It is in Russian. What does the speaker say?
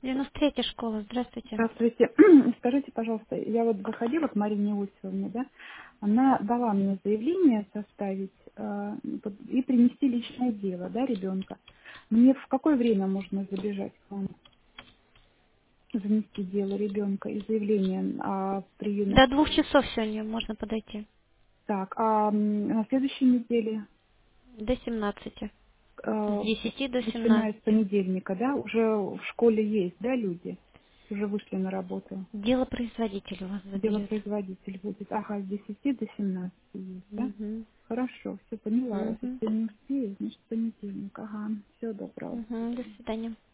93-я школа, здравствуйте. Здравствуйте. Скажите, пожалуйста, я вот заходила к Марине Иосифовне, да? Она дала мне заявление составить и принести личное дело, да, ребенка. Мне в какое время можно забежать к вам, занести дело ребенка и заявление о приеме? До 2 часов сегодня можно подойти. Так, на следующей неделе, До 17. С э, 10 до начиная с 17. понедельника, да, уже в школе есть, да, люди? Уже вышли на работу. Дело производителя вас заберет. Делопроизводитель будет. Ага, с 10 до 17 есть, да? Угу. Хорошо, все поняла. Угу. Если не успею, значит понедельник. Ага, всего доброго. Угу. До свидания.